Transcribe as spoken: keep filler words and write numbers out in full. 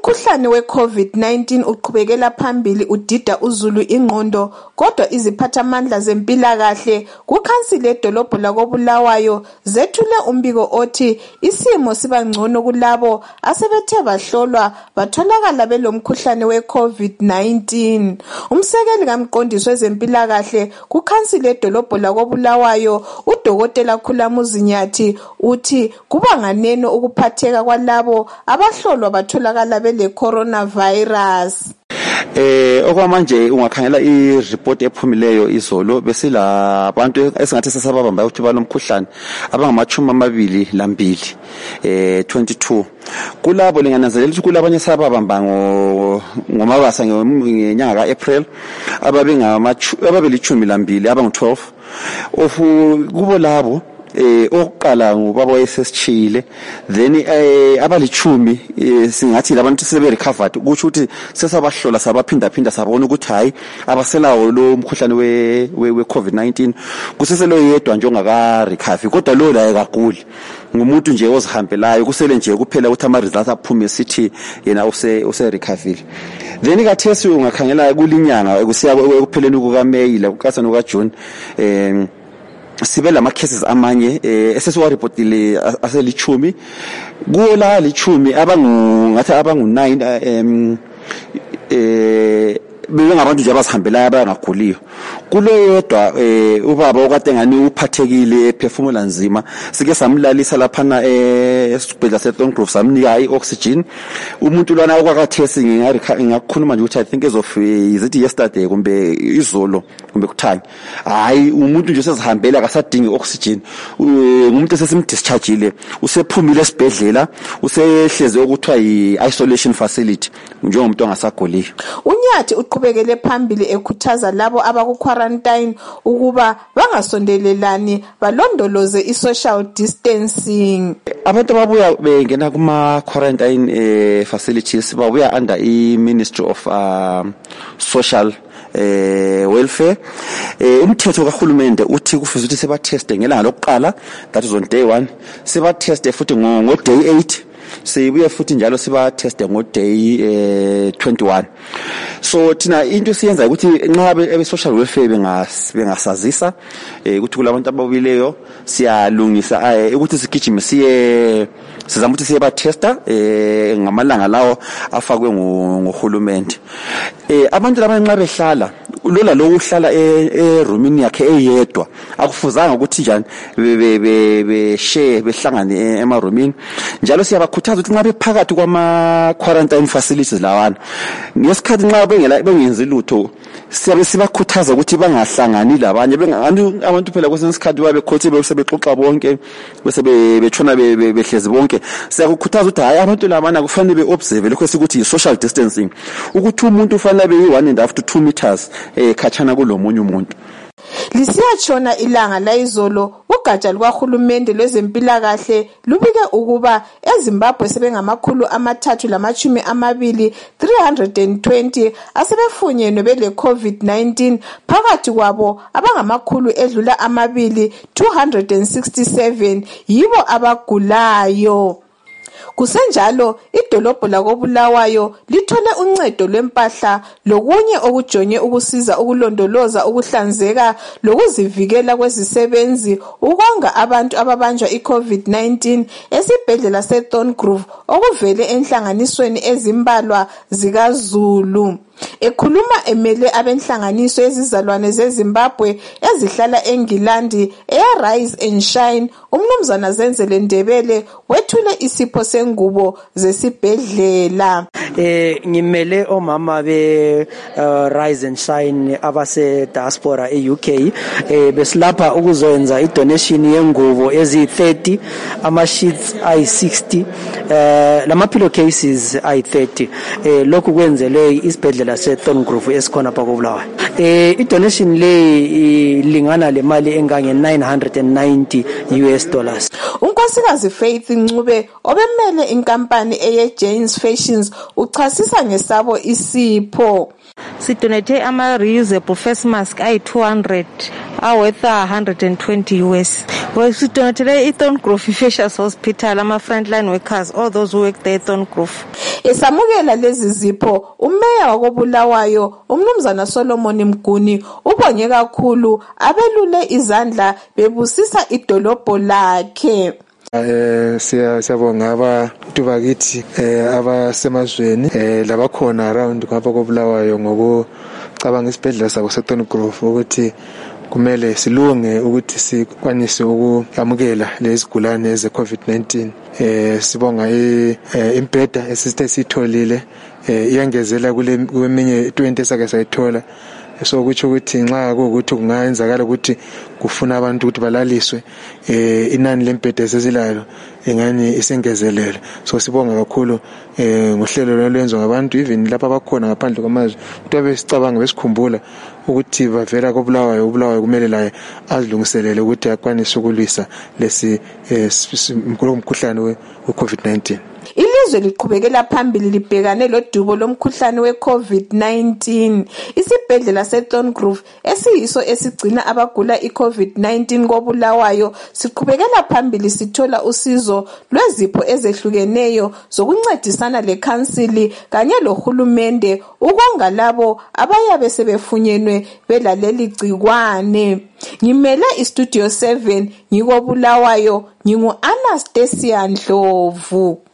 Umkhuhlane we-COVID nineteen uqhubekela phambili udida uzulu ingqondo, kodwa iziphathamandla zempilakahle kukhansili edolobho lakoBulawayo zethule umbiko othi isimo sibangcono kulabo asebethe bahlolwa batholakala belomkhuhlane we-COVID nineteen. Umsekeli kamqondisi wezempilakahle kukhansili edolobho lakoBulawayo uDokotela Khulamuzi Nyathi uthi kuba nganeno ukuphatheka kwalabo abahlolwa batholakala bele coronavirus. Eh okwamanje ungakhangela i-report ephumileyo izolo besila abantu esingathi sesababamba ukuthi balomkhuhlane abangamachumi amabili lambili eh twenty-two. Kulabo lingananzelela ukuthi kulabanye sababamba ngo ngomabasa ngenyanga kaApril ababengamachu ababelichumi lambili abangu twelve ofu kubo labo eh oqala ngubaba wayesesichile then eh abalichumi singathi labantu sebe recovered ukuthi ukuthi sesabahlola sabaphinda phinda sabona ukuthi hayi abaselawo lo mkhuhlane we we COVID nineteen kuseselo yedwa nje ongaka recover kodwa lo la ekaguli ngumuntu nje ozihambelayo kusele nje kuphela ukuthi ama results aphume sithi yena use use recovery. Then kathesi ungakhangela kulinyanga ekusiya ekupheleni kuka May la kukasa no ka June eh sibe lama cases amanye eh esesiwa reportile aselichumi kuola lichumi abangu ngathi abangu nine em eh bengabantu nje abasihambelayo abangaguliyo kulo yedwa eh ubaba okade ngani uphathekile ephefumula nzima sike samlalisa laphana esibhedlela seThorngrove samnika ioxygen umuntu lwana okwakathesi ngingakhuluma nje ukuthi I think as of is it yesterday kumbe izolo kumbe kuthanya hayi umuntu nje sezihambela akasadingi oxygen umuntu sesimdischargeile usephumile esibhedlela usehleze okuthiwa yi-isolation facility njengomuntu ongasaguliyo. Unyathi uqhubekele phambili ekhuthaza labo abaku quarantine ukuba bangasondelelani balondoloze i-social distancing. Abantu ababuya bengena kuma quarantine eh, facilities babuya under i-Ministry of uh, Social eh welfare eh umthetho kahulumende uthi kufuze ukuthi seba teste ngelanga lokuqala that is on day one seba teste futhi ngo day eight sibuye futhi njalo siba teste ngo day eh twenty-one. So thina into siyenza ukuthi nqabe ebe social welfare bengas bengasazisa eh ukuthi kulabantu ababuyileyo siyalungisa ukuthi sigijime siye sizama ukuthi siye ba tester eh ngamalanga lawo afakwe ngohulumende. Eh abantu labanqa behlala lola lo uhlala e roomini yakhe eyedwa akufuzanga ukuthi njani be be be share behlangane ema roomini njalo siyabakhuthaza ukuthi nxa bephakathi kwama quarantine facilities lawana ngesikhathi nxa bengela bengenzi lutho siyabe sibakhuthaza ukuthi bangahlangani labanye bengani abantu phela kwesinsikhathi babe khothe bese bexoxa bonke bese betshona behlezi bonke siyakukhuthaza ukuthi hayi abantu labana kufanele beobserve lokho sikuthi yi social distancing ukuthi umuntu ufanele be one and a half to two meters eh khatshana kulomunye umuntu. Lisiyatshona ilanga la izolo ugatsha lukahulumende lwezempilakahle lubike ukuba eZimbabwe sebengamakhulu amathathu lamachumi amabili three hundred twenty asebefunyenwe bele COVID nineteen phakathi kwabo abangamakhulu edlula amabili two hundred sixty-seven yibo abagulayo. Kusenjalo idolobho lakoBulawayo lithole uncedo lwempahla lokunye okujonye ukusiza ukulondoloza ukuhlanzeka lokuzivikela kwezisebenzi ukonga abantu ababanjwa iCovid nineteen esibhedlela seThorngrove okuvele enhlanganisweni ezimbalwa zikaZulu. Ekhuluma emele abenhlanganiso ezizalwane zeZimbabwe ezihlala eNgilandi eRise and Shine umnumzana Zenzele Ndebele wethule isipho sengubo zesibhedlela. Eh ngimele omama be uh, Rise and Shine abase diaspora eU K eh besilapha ukuzoyenza idonation yengubo ezi thirty ama sheets ay sixty eh lama pillowcases ay thirty eh lokhu kwenzelwe isibhedlela seThorngrove esikhona phakathi koBulawayo. Eh idonation le lingana le mali engange nine hundred ninety U S dollars. Unkosikazi Faith Ncube obemele inkampani eye Jane's Fashions uchasisa ngesabo isipho. Sidonate ama reusable face mask ay two hundred are worth one hundred twenty U S Well, sidonethele iThorngrove Infectious Hospital, ama frontline workers, all those who work there eThorngrove. Esamukela lezi zipho umeya wakobulawayo umnumzana Solomon Mguni ubonge kakhulu abelule izandla bebusisa idolobho lakhe. Eh siya siyabonga abantu bakithi eh abasemazweni eh labakhona around ngapha kobulawayo ngokucabanga isibhedlela sabo seThorngrove ukuthi kumele silunge ukuthi sikwanise ukwamukela lezigulane eze COVID nineteen. Eh sibonga impeda esisithe sitholile eh iyangezela kule kweminye twenty esake sayithola. So kuthi ukuthi nxa ukuthi kungayenzakala ukuthi kufuna abantu ukuthi balaliswe eh inani lempede sezilalo engani isengezelele. So sibonga kakhulu eh ngohlelo lwenzo ngabantu even lapha abakhona ngaphandle kwamazwe ukuthi besicabanga besikhumbula ukuthi bavela kobulawayo ubulawayo kumele la azilungiselele ukuthi akwanise ukulwisa lesi umkhuhlane we-COVID nineteen. Ilizwe liqhubekela phambili libhekane lodubo lomkhuhlane we-COVID nineteen. Isibhedlela seThorngrove esiyiso esigcina abagula i-COVID nineteen kobulawayo siqhubekela phambili sithola usizo lwezipho ezehlukeneyo zokuncedisana lekhansili kanye lohulumende ukonga labo abayabe sebefunyenwe belaleli gcikwane. Ngimele iStudio seven ngikobulawayo ngingu Anastasia Ndlovu.